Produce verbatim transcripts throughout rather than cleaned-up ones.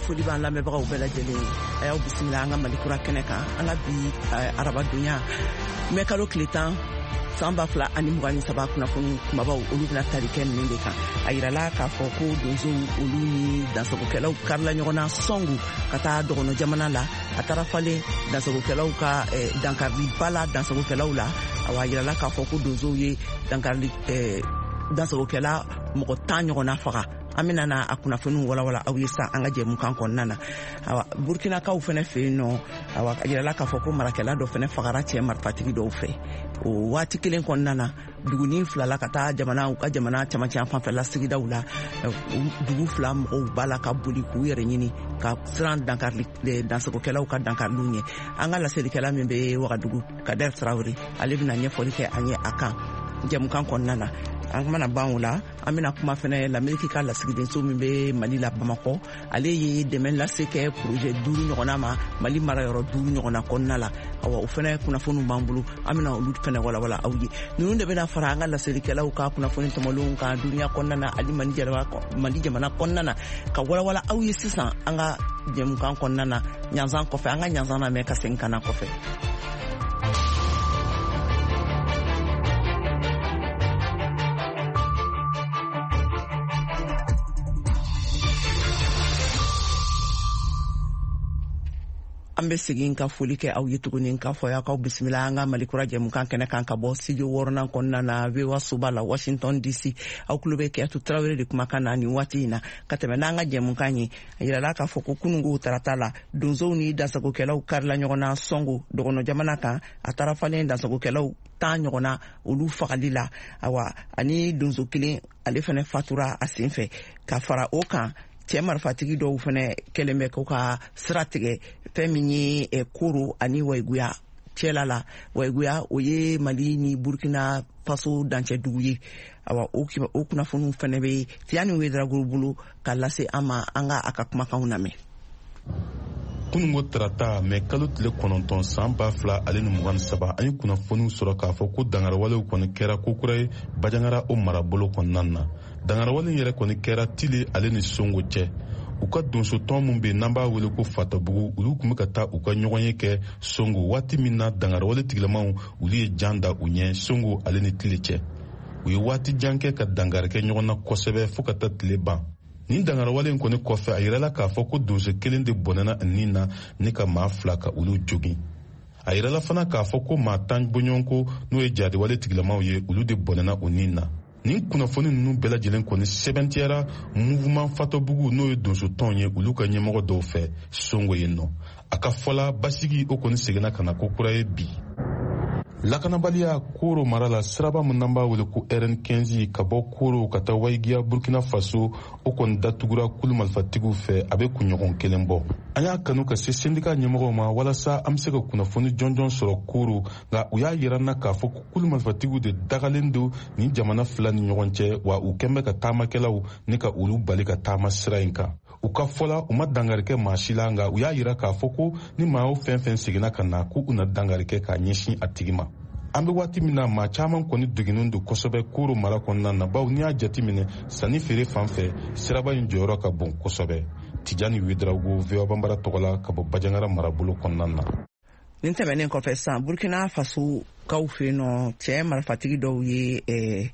foli b'an lamɛnbagaw bɛɛ lajɛlen a y'aw bisimila an ka Mali kura kɛnɛ kan an ka bi arabadonya mɛ kalo tile tan san ba fila ani mugan ni saba kunnafoni kumabaw olu bɛna tali kɛ ninnu de kan a yirala k'a fɔ ko donsow olu ni dansagokɛlaw karila ɲɔgɔn na sɔngu ka taa dɔgɔnɔ jamana la a taara falen dansagokɛlaw ka dankariba la dansagokɛlaw la a yirala k'a fɔ ko donsow ye dankari dansagokɛla mɔgɔ tan ɲɔgɔnna faga an bɛna na a kunnafoniw walawala aw ye sa an ka jɛmukan kɔnɔna na awa burkinakaw fɛnɛ fɛ yen nɔ awa a yirala k'a fɔ ko marakɛla dɔ fɛnɛ fagara cɛ marifatigi dɔw fɛ o waati kelen kɔnɔna na duguni filala ka taa jamana u ka jamana camancɛ fanfɛla sigidaw la dugu fila mɔgɔw b'a la ka boli k'u yɛrɛ ɲini ka siran dankari dansagokɛlaw ka dankariliw ɲɛ an ka laselikɛla min bɛ Wagadugu Kader Traoré ale bɛna ɲɛfɔli kɛ an ye a kan jɛmukan kɔnɔna na an mana ban o la an bɛna kuma fɛnɛ l'Amérique ka lasigidenso min bɛ Mali la Bamakɔ ale ye dɛmɛ lase kɛ projet duuru ɲɔgɔnna ma Mali marayɔrɔ duuru ɲɔgɔnna kɔnɔna la awa o fɛnɛ kunnafoniw b'an bolo an bɛna olu fɛnɛ walawala aw ye ninnu de bɛna fara an ka laselikɛlaw ka kunnafoni tɔmɔlenw kan duniya kɔnɔna na ani Mali jamana kɔnɔna na ka walawala aw ye sisan an ka jɛmukan kɔnɔna na ɲanzan kɔfɛ an ka ɲanzan lamɛn ka segin ka na kɔfɛ. an bɛ segin ka foli kɛ aw ye tuguni k'a fɔ y'aw bisimila an ka Mali kura jɛmukan kɛnɛ kan ka bɔ studio wɔɔrɔnan kɔnɔna na V O A soba la Washington D C aw tulo bɛ Kɛyatu Tarawele de kumakan na nin waati in na ka tɛmɛ n'an ka jɛmukan ye a yirala k'a fɔ ko kununko tarata la donsow ni dansagokɛlaw karila ɲɔgɔn na Sɔngo dɔgɔnɔ jamana kan a taara falen dansagokɛlaw tan ɲɔgɔnna olu fagali la awa ani donso kelen ale fɛnɛ fatura a sen fɛ ka fara o kan cɛ marifatigi dɔw fɛnɛ kɛlen bɛ k'u ka sira tigɛ fɛn min ye Koro ani Wayiguya cɛla la Wayiguya o ye Mali ni Burkina Faso dancɛ dugu ye awa o kunnafoniw fɛnɛ bɛ Tiyani Wederawogo bolo ka lase an ma an ka a ka kumakanw lamɛn. kunungo tarata mɛ kalo tile kɔnɔntɔn san ba fila ale ni mugan ni saba an ye kunnafoniw sɔrɔ k'a fɔ ko dangarawalew kɔni kɛra kokura ye Bajangara o marabolo kɔnɔna na dangarawale yɛrɛ kɔni kɛra Tile ale ni Songo cɛ u ka donso tɔn min bɛ n'an b'a wele ko Fatabugu olu tun bɛ ka taa u ka ɲɔgɔn ye kɛ Songo waati min na dangarawale tigilamaw olu ye jan da u ɲɛ Songo ale ni Tile cɛ u ye waati jan kɛ ka dangari kɛ ɲɔgɔn na kosɛbɛ fo ka taa tile ban. Nin dangarawale in kɔni kɔfɛ a yirala k'a fɔ ko donso kelen de bɔnɛna nin na ni ka maa fila ka olu jogin a yirala fana k'a fɔ ko maa tan bɔɲɔgɔnko n'o ye jadiwale tigilamaw ye olu de bɔnɛna o nin na nin kunnafoni ninnu bɛɛ lajɛlen kɔni sɛbɛntiyara mouvement Fatabugu n'o ye donso tɔn ye olu ka ɲɛmɔgɔ dɔw fɛ Songo yen nɔ a ka fɔla basigi o kɔni seginna ka na ko kura ye bi. Lakanabaliya Koro mara la siraba min n'an b'a wele ko R N quinze ka bɔ Koro ka taa Wayigiya Burkina Faso o kɔni datugura kulu malifatigiw fɛ a bɛ kunɲɔgɔn kelen bɔ. An y'a kanu ka se syndicat ɲɛmɔgɔw ma walasa an bɛ se ka kunnafoni jɔnjɔn sɔrɔ Koro nka u y'a yira n na k'a fɔ ko kulu malifatigiw de dagalen don nin jamana fila ni ɲɔgɔn cɛ wa u kɛn bɛ ka taamakɛlaw ni ka olu bali ka taama sira in kan. U ka fɔla u ma dangari kɛ maa si la nka u y'a yira k'a fɔ ko ni maa o fɛn fɛn seginna ka na k'u na dangari kɛ k'a ɲɛsin a tigi ma. An bɛ waati min na maa caman kɔni deginnen don kosɛbɛ Koro mara kɔnɔna na bawo n'i y'a jateminɛ sanni feere fan fɛ siraba in jɔyɔrɔ ka bon kosɛbɛ. Tijani Wederawogo V O A Banbara tɔgɔ la ka bɔ Bajangara marabolo kɔnɔna na. Nin tɛmɛnen kɔfɛ sisan Burkina Faso kaw fɛ yen nɔ cɛ marifatigi dɔw ye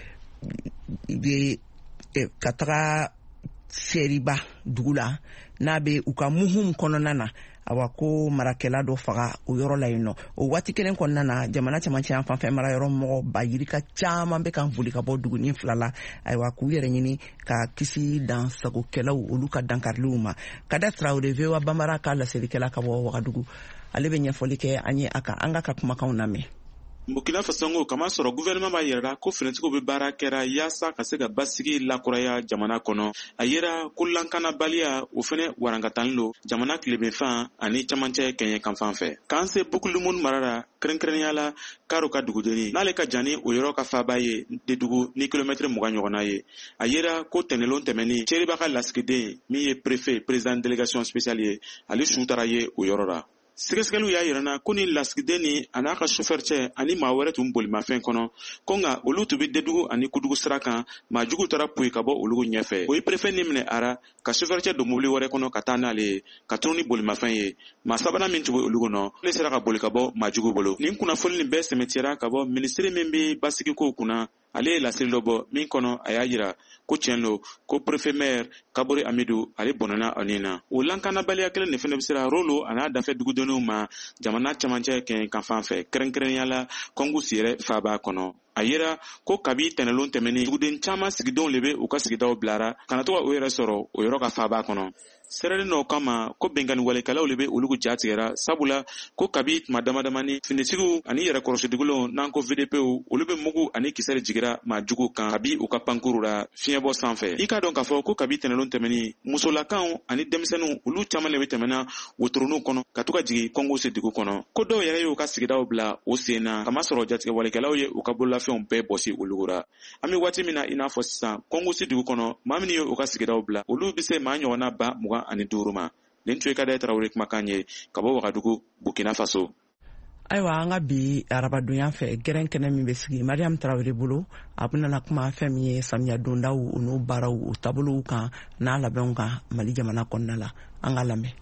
ye ka taga Seriba dugu la n'a bɛ u ka muhum kɔnɔna na awa ko marakɛla dɔ faga o yɔrɔ la yen nɔ o waati kelen kɔnɔna na jamana camancɛ fan fɛ mara yɔrɔ mɔgɔ ba yirika caman bɛ kan boli ka bɔ dugunin fila la ayiwa k'u yɛrɛ ɲini ka kisi dansagokɛlaw olu ka dankariliw ma Kader Traoré V O A Banbara ka laselikɛla ka bɔ Wagadugu ale bɛ ɲɛfɔli kɛ an ye a kan an ka ka kumakanw lamɛn. Burkina Faso ngo kama sɔrɔ gouvernement b'a yɛrɛ ko finitigiw bɛ baara kɛra yaasa ka se ka basigi lakuraya jamana kɔnɔ a yera ko lankanabaliya o fɛnɛ warankatani lo jamana tilebinfan ani camancɛ kɛɲɛ kanfan fɛ k'an se Bukulumun marara kɛrɛnkɛrɛnnenya la Karo ka dugudeni n'ale ka jani o yɔrɔ ka faba ye de dugu ni kilomètre mugan ɲɔgɔnna ye a yera ko tɛnɛlon tɛmɛni Seriba ka lasigiden min ye préfet président délégation spéciale ye ale su taara ye o yɔrɔ la sɛgɛsɛgɛliw y'a yirana ko ni lasigiden ni a n'a ka chauffeur cɛ ani maa wɛrɛ tun bolimafɛn kɔnɔ ko nka olu tun bɛ dedugu ani kudugu sira kan maa jugu taara poyi ka bɔ olu ɲɛfɛ. o ye préfet ni minɛ ara ka chauffeur cɛ don mobili wɛrɛ kɔnɔ ka taa n'ale ye ka tunu ni bolimafɛn ye. maa sabanan min tun bɛ olu kɔnɔ ale sera ka boli ka bɔ maa jugu bolo. nin kunnafoni nin bɛɛ sɛmɛtiyara ka bɔ minisiri min bɛ basigikow kunna ale ye lasiri dɔ bɔ min kɔnɔ a y'a yira ko tiɲɛ lo ko préfet maire Kabore Amidu ale bɔnɛna a nin na. o lankanabaliya kelen de fana bɛ sera Rolo a n'a dafɛ dugudenninw ma jamana camancɛ kɛɲɛ kan fan fɛ kɛrɛnkɛrɛnya la Kɔngusi yɛrɛ faaba kɔnɔ. a yira ko kabi tɛnɛlon tɛmɛni duguden caman sigidenw de bɛ u ka sigidaw bilara kana to ka o yɛrɛ sɔrɔ o yɔrɔ ka faaba kɔnɔ. sɛrɛlen dɔw kama ko bɛnkanni walekɛlaw de bɛ olu jatigɛra sabula ko kabi tuma damadamani finitigiw ani yɛrɛ kɔrɔsidigilenw n'an ko V D P olu bɛ mugu ani kisɛ de jigira maa jugu kan kabi u ka pankuru la fiɲɛbɔ sanfɛ. i k'a dɔn k'a fɔ ko kabi tɛnɛlon tɛmɛni musolakaw ani denmisɛnninw olu caman de bɛ tɛmɛna wotoroniw kɔnɔ ka to ka jigin Kɔngosi dugu kɔnɔ. ko dɔw yɛrɛ y'u ka sigidaw bila o sen na kamasɔrɔ jatigɛ walekɛlaw ye u ka bololafɛnw bɛɛ bɔsi olu ra. an bɛ waati min na i n'a fɔ sisan Kɔngosi dugu kɔnɔ maa minnu ye u ka sigidaw bila olu bɛ se maa ɲɔgɔnna ba mugan ani duuru ma. nin tun ye Kadaye Tarawele kumakan ye ka bɔ Wagadugu Burkina Faso. ayiwa an ka bi arabadonya fɛ gɛrɛn kɛnɛ min bɛ sigi Mariam Tarawele bolo a bɛna kuma fɛn min ye samiya dondaw u n'o baaraw u taabolow kan n'a labɛnw kan Mali jamana kɔnɔna la. an ka lamɛn.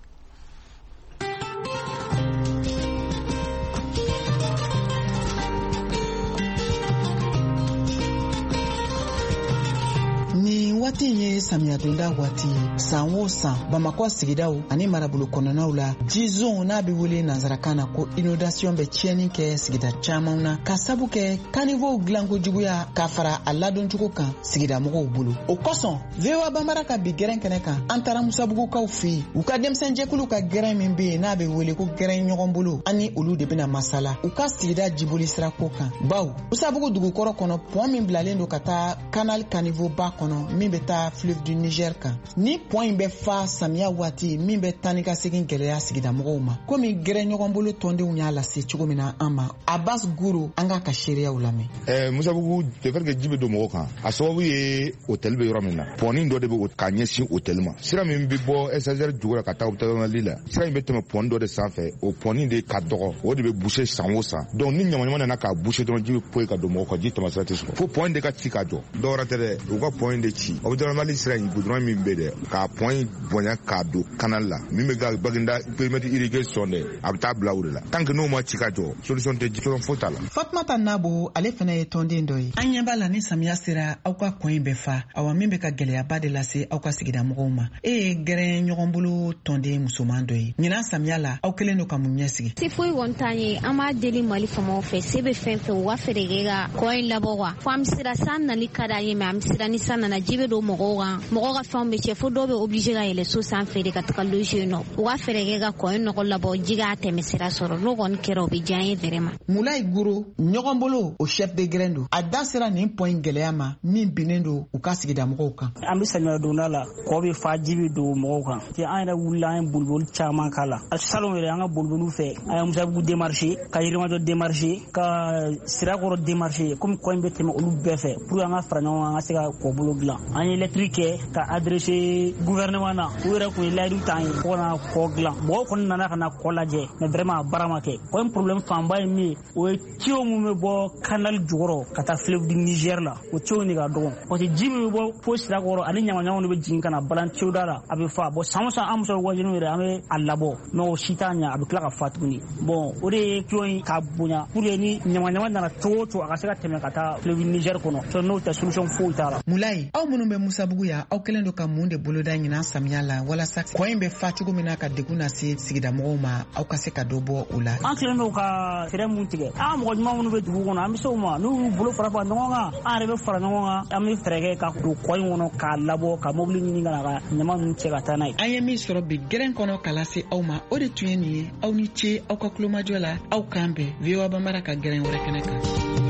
waati ye samiya donda waati san o san Bamakɔ sigidaw ani marabolo kɔnɔnaw la jizon n'a bɛ wele nanzarakan na ko inondation bɛ tiɲɛni kɛ sigida caman na ka sabu kɛ kanivow dilanko juguya ka fara a ladoncogo kan sigida mɔgɔw bolo. o kosɔn V O A Banbara ka bi gɛrɛn kɛnɛ kan an taara musabugukaw fɛ yen u ka denmisɛnjɛkulu ka gɛrɛn min bɛ yen n'a bɛ wele ko gɛrɛn ɲɔgɔn bolo ani olu de bɛna masala u ka sigida jiboli sirako kan. bawo musabugu dugukɔrɔ kɔnɔ pɔn min bilalen don ka taa canal caniveau ba kɔnɔ min bɛ taa fleuve du Niger kan. ni pɔn in bɛ fa samiya waati min bɛ taa ni ka segin gɛlɛya sigida mɔgɔw ma komi gɛrɛ ɲɔgɔn bolo tɔndenw y'a lase cogo min na an ma. Abbas Guro an ka ka seereyaw lamɛn. ɛɛ musabugu de fait que ji bɛ don mɔgɔw kan a sababu ye hôtel bɛ yɔrɔ min na pɔnin dɔ de bɛ ka ɲɛsin hôtel ma sira min bɛ bɔ S S R jugu la ka taa Mali la sira in bɛ tɛmɛ pɔnin dɔ de sanfɛ o pɔnin de ka dɔgɔ o de bɛ boucher san o san donc ni ɲamanɲaman nana ka boucher dɔrɔn ji bɛ poyi ka don mɔgɔw kan ji tɛmɛ sira tɛ sɔrɔ fo pɔnin de ka ci ka jɔ dɔwɛrɛ tɛ dɛ u ka pɔnin de ci o bɛ dɔrɔn Mali sira in goudron min bɛ dɛ k'a pɔn bonya k'a don canal la min bɛ ka Baginda périmètre irrigation dɛ a bɛ taa bila o de la tant que n'o ma ci ka jɔ solution tɛ solution foyi t'a la. Fatumata Nabo ale fana ye tɔnden dɔ ye. an ɲɛ b'a la ni samiya sera aw ka kɔn in bɛ fa awa min bɛ ka gɛlɛyaba de lase aw ka sigida mɔgɔw ma. e ye gɛrɛn ɲɔgɔn bolo tɔnden musoman dɔ ye ɲinan samiya la aw kelen don ka mun ɲɛ sigi. si foyi kɔni t'an ye an b'a deli Mali faamaw fɛ se bɛ fɛn fɛn u ka fɛɛrɛ kɛ ka kɔ in labɔ wa fo an bɛ sira san nali ka d'an ye mɛ an bɛ sira ni san nana ji bɛ don mɔgɔw kan mɔgɔw ka fɛnw bɛ cɛ fo dɔw bɛ obligé ka yɛlɛ so sanfɛ de ka taga loger yen nɔ u ka fɛɛrɛ kɛ ka kɔ in nɔgɔ labɔ ji k'a tɛmɛ sira sɔrɔ n'o kɔni kɛra o bɛ diya an ye vraiment. Mulayi Guro ɲɔgɔn bolo o chef de grain don a da sera nin pɔn gɛlɛya ma min binnen don u ka sigida mɔgɔw kan. an bɛ samiya donda la kɔ bɛ fa ji bɛ don mɔgɔw kan an yɛrɛ wulila an ye boliboli caman k'a la a salon yɛrɛ an ka boliboliw fɛ an ye musabugu démarché ka yirimajɔ démarché ka sirakɔrɔ démarché komi kɔ in bɛ tɛmɛ olu bɛɛ fɛ pour an ka fara ɲɔgɔn kan an ka se ka kɔbolo dilan an ye lettre kɛ ka adressé gouvernement na u yɛrɛ kun ye layidu t'an ye fo kana kɔ dilan mɔgɔw kɔni nana ka na kɔ lajɛ mais vraiment a baara ma kɛ kɔ in problème fanba ye min ye o ye tuyau min bɛ bɔ canal jukɔrɔ ka taa fleuve du Niger la o tuyau de ka dɔgɔ parce que ji min bɛ bɔ fo sirakɔrɔ ani ɲamaɲamaw de bɛ jigin ka na balan tuyau da la a bɛ fa bon san o san an muso wajiniw yɛrɛ an bɛ a labɔ mais o si t'a ɲɛ a bɛ tila ka fa tuguni bon o de ye tuyau in ka bonya pour que ni ɲamaɲama nana cogo o cogo a ka se ka tɛmɛ ka taa fleuve du Niger kɔnɔ sinon n'o tɛ solution foyi t'a la. Mulayi aw minnu bɛ musabugu ya aw kɛlen don ka mun de boloda ɲinan samiya la walasa kɔ in bɛ fa cogo min na ka degun lase sigida mɔgɔw ma aw ka se ka dɔ bɔ o la. an tilen don ka fɛɛrɛ mun tigɛ an mɔgɔ ɲuman minnu bɛ dugu kɔnɔ an bɛ se o ma n'u y'u bolo fara fara ɲɔgɔn kan an yɛrɛ bɛ fara ɲɔgɔn kan an bɛ fɛɛrɛ kɛ ka don kɔ in kɔnɔ k'a labɔ ka mobili ɲini ka na ka ɲama ninnu cɛ ka taa n'a ye. an ye min sɔrɔ bi gɛrɛn kɔnɔ k'a lase aw ma o de tun ye nin ye aw ni ce aw ka kulomajɔ la aw k'an bɛn V O A Banbara ka gɛrɛn wɛrɛ kɛnɛ kan.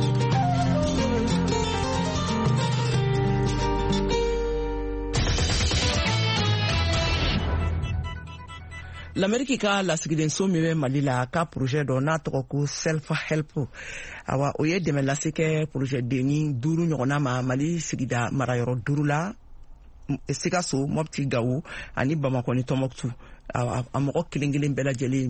l'Amérique ka lasigidenso min bɛ Mali la ka projet dɔ n'a tɔgɔ ko self help awa o ye dɛmɛ lase kɛ projet denni duuru ɲɔgɔnna ma Mali sigida marayɔrɔ duuru la Sikaso, Mopti, Gawo ani Bamakɔ ni Tɔnbɔkutu a mɔgɔ kelen kelen bɛɛ lajɛlen